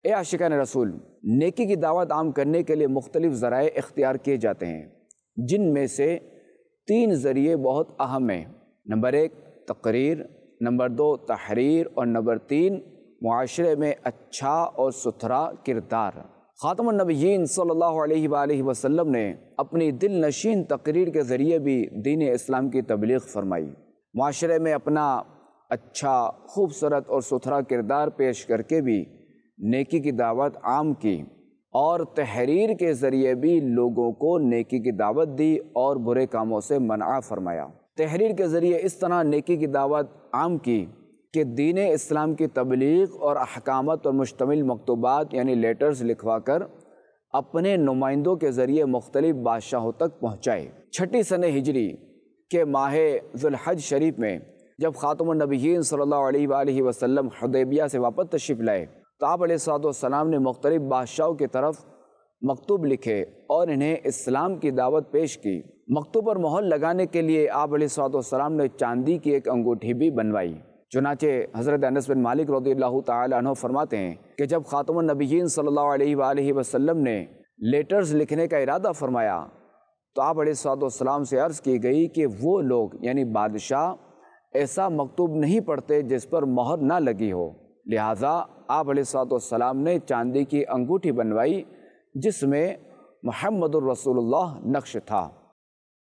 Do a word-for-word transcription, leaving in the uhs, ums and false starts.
اے عاشقان رسول، نیکی کی دعوت عام کرنے کے لیے مختلف ذرائع اختیار کیے جاتے ہیں، جن میں سے تین ذریعے بہت اہم ہیں۔ نمبر ایک تقریر، نمبر دو تحریر، اور نمبر تین معاشرے میں اچھا اور ستھرا کردار۔ خاتم النبیین صلی اللہ علیہ وآلہ وسلم نے اپنی دل نشین تقریر کے ذریعے بھی دین اسلام کی تبلیغ فرمائی۔ معاشرے میں اپنا اچھا، خوبصورت اور ستھرا کردار پیش کر کے بھی نیکی کی دعوت عام کی، اور تحریر کے ذریعے بھی لوگوں کو نیکی کی دعوت دی اور برے کاموں سے منع فرمایا۔ تحریر کے ذریعے اس طرح نیکی کی دعوت عام کی کہ دین اسلام کی تبلیغ اور احکامات پر مشتمل مکتوبات یعنی لیٹرز لکھوا کر اپنے نمائندوں کے ذریعے مختلف بادشاہوں تک پہنچائے۔ چھٹی سنہ ہجری کے ماہ ذوالحج شریف میں جب خاتم النبیین صلی اللہ علیہ وآلہ وسلم حدیبیہ سے واپس تشریف لائے تو آپ علیہ الصلوۃ والسلام نے مختلف بادشاہوں کی طرف مکتوب لکھے اور انہیں اسلام کی دعوت پیش کی۔ مکتوب پر مہر لگانے کے لیے آپ علیہ الصلوۃ والسلام نے چاندی کی ایک انگوٹھی بھی بنوائی۔ چنانچہ حضرت انس بن مالک رضی اللہ تعالی عنہ فرماتے ہیں کہ جب خاتم النبیین صلی اللہ علیہ وآلہ وسلم نے لیٹرز لکھنے کا ارادہ فرمایا تو آپ علیہ الصلوۃ والسلام سے عرض کی گئی کہ وہ لوگ یعنی بادشاہ ایسا مکتوب نہیں پڑھتے جس پر مہر نہ لگی ہو، لہٰذا آپ علیہ الصلوۃ والسلام نے چاندی کی انگوٹھی بنوائی جس میں محمد الرسول اللہ نقش تھا۔